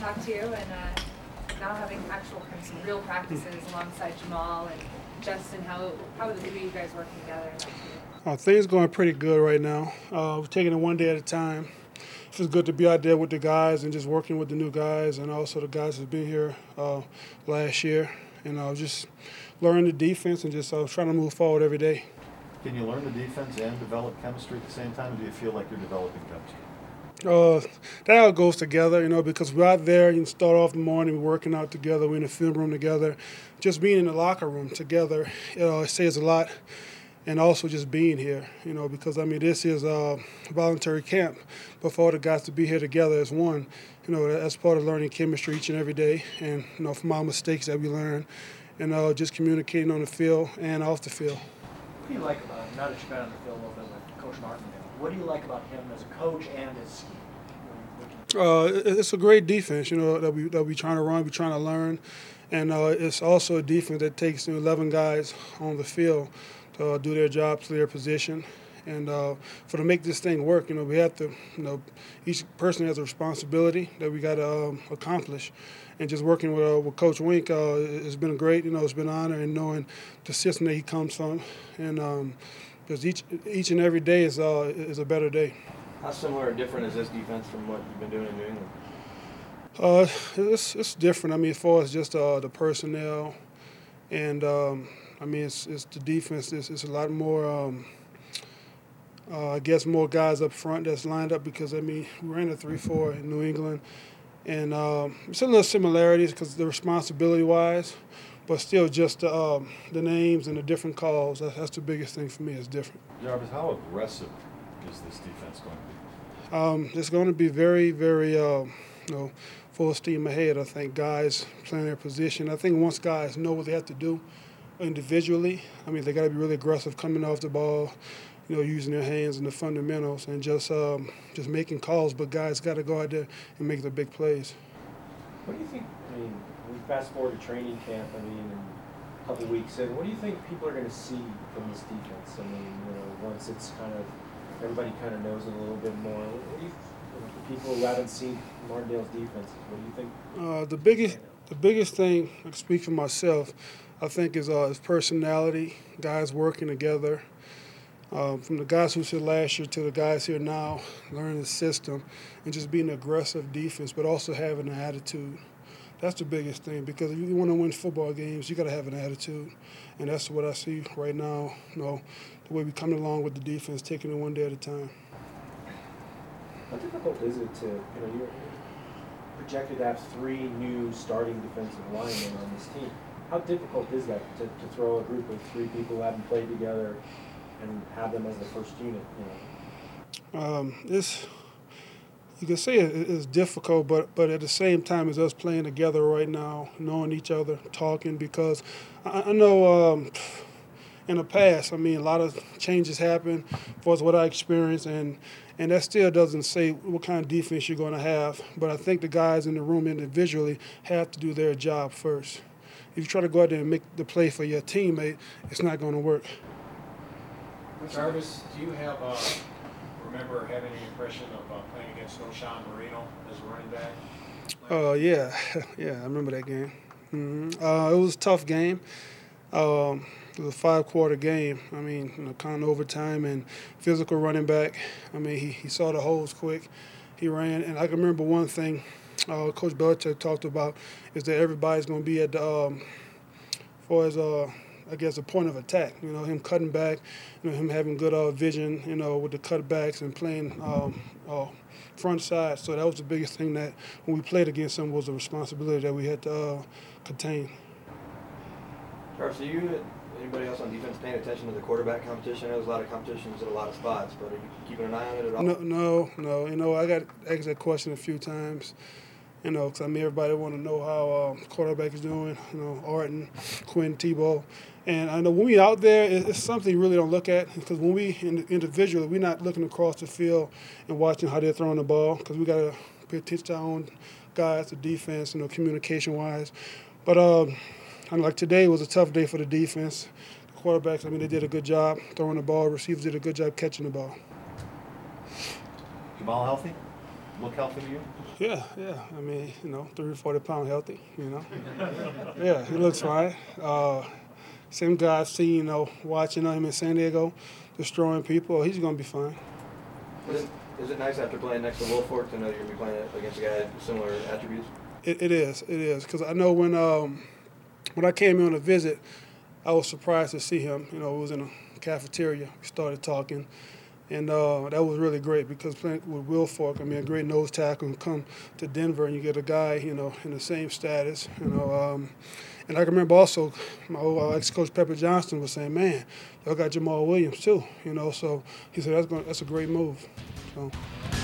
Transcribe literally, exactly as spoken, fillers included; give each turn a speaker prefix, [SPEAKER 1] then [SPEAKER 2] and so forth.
[SPEAKER 1] talk to you, and uh, now having actual kind of some real practices alongside Jamal and Justin, how how are the three of you guys working together?
[SPEAKER 2] Uh, things going pretty good right now. Uh, we're taking it one day at a time. It's just good to be out there with the guys and just working with the new guys and also the guys that's been here uh, last year. And uh, just learning the defense and just uh, trying to move forward every day.
[SPEAKER 3] Can you learn the defense and develop chemistry at the same time, or do you feel like you're developing chemistry?
[SPEAKER 2] Uh, that all goes together, you know, because we're out there, you can start off in the morning, we're working out together, we're in the film room together. Just being in the locker room together, you know, it says a lot. And also just being here, you know, because, I mean, this is a voluntary camp, but for all the guys to be here together as one, you know, that's part of learning chemistry each and every day, and, you know, from our mistakes that we learn, and uh, just communicating on the field and off the field.
[SPEAKER 4] What do you like about him, now that you've been on the field a little bit with Coach Martindale, what do you like about him as a coach and as scheme?
[SPEAKER 2] Uh, it's a great defense, you know, that we that we trying to run, we trying to learn, and uh, it's also a defense that takes eleven guys on the field to uh, do their job to their position, and uh, for to make this thing work, you know, we have to, you know, each person has a responsibility that we got to um, accomplish, and just working with, uh, with Coach Wink, uh, it's been great. You know, it's been an honor, and knowing the system that he comes from, and um, because each each and every day is uh, is a better day.
[SPEAKER 5] How similar or different is this defense from what you've been doing in New England?
[SPEAKER 2] Uh, it's it's different. I mean, as far as just uh, the personnel, and um, I mean, it's it's the defense. It's, it's a lot more. Um, uh, I guess more guys up front that's lined up because I mean we ran a three four in New England, and um, it's a little similarities because the responsibility wise, but still just the, um, the names and the different calls. That's, that's the biggest thing for me. It's different.
[SPEAKER 3] Jarvis, how aggressive is this defense going to be?
[SPEAKER 2] Um, it's going to be very, very, uh, you know, full steam ahead. I think guys playing their position. I think once guys know what they have to do individually, I mean, they got to be really aggressive coming off the ball, you know, using their hands and the fundamentals and just um, just making calls. But guys got to go out there and make the big plays.
[SPEAKER 4] What do you think, I mean, we fast forward to training camp, I mean, in a couple weeks in, what do you think people are going to see from this defense? I mean, you know, once it's kind of, everybody kind of knows it a little bit more. What do you, for people who haven't seen Martindale's defense, what do you think?
[SPEAKER 2] Uh, the biggest, the biggest thing, I can speak for myself, I think is uh, his personality, guys working together. Um, from the guys who said last year to the guys here now, learning the system and just being an aggressive defense, but also having an attitude. That's the biggest thing because if you want to win football games, you got to have an attitude, and that's what I see right now. You know, the way we coming along with the defense, taking it one day at a time.
[SPEAKER 4] How difficult is it to, you know, you're projected to have three new starting defensive linemen on this team. How difficult is that to, to throw a group of three people who haven't played together and have them as the first unit, you know?
[SPEAKER 2] Um, it's, you can say it, it's difficult, but, but at the same time as us playing together right now, knowing each other, talking, because I, I know um, in the past, I mean, a lot of changes happen for what I experienced, and, and that still doesn't say what kind of defense you're going to have. But I think the guys in the room individually have to do their job first. If you try to go out there and make the play for your teammate, it's not going to work.
[SPEAKER 6] Jarvis, do you have, uh, remember having any impression of uh, playing against Knowshon Moreno as a running back?
[SPEAKER 2] Uh, yeah, yeah, I remember that game. Mm-hmm. Uh, it was a tough game. Um, it was a five-quarter game. I mean, you know, kind of overtime and physical running back. I mean, he, he saw the holes quick. He ran, and I can remember one thing uh, Coach Belichick talked about is that everybody's going to be at the, um, for his, uh, I guess, a point of attack. You know, him cutting back, you know, him having good uh, vision, you know, with the cutbacks and playing um, uh, front side. So that was the biggest thing that when we played against him was a responsibility that we had to uh, contain.
[SPEAKER 5] Jarvis, are you, anybody else on defense paying attention to the quarterback competition? I know there's a lot of competitions at a lot of spots, but are you keeping an eye on it at all?
[SPEAKER 2] No, no, no. You know, I got asked that question a few times. You know, because I mean, everybody want to know how uh, quarterback is doing. You know, Orton, Quinn, Tebow, and I know when we out there, it's something you really don't look at because when we individually, we're not looking across the field and watching how they're throwing the ball because we got to pay attention to our own guys, the defense, you know, communication-wise. But um, like today was a tough day for the defense. The quarterbacks, I mean, they did a good job throwing the ball. Receivers did a good job catching the ball.
[SPEAKER 3] Jamal healthy? Look healthy to you?
[SPEAKER 2] Yeah, yeah. I mean, you know, three forty pound healthy, you know. Yeah, he looks fine. Uh, same guy I've seen, you know, watching him in San Diego, destroying people. He's going to be fine.
[SPEAKER 5] Is it, is it nice after playing next to Wilfork to know you're going to be playing against a guy with similar attributes?
[SPEAKER 2] It, it is, it is. Because I know when um, when I came in on a visit, I was surprised to see him. You know, it was in a cafeteria. We started talking. And uh, that was really great because playing with Wilfork, I mean, a great nose tackle, and come to Denver and you get a guy, you know, in the same status, you know. Um, and I can remember also my old uh, ex-coach Pepper Johnson was saying, man, y'all got Jamal Williams too, you know. So he said, that's, gonna, that's a great move. So.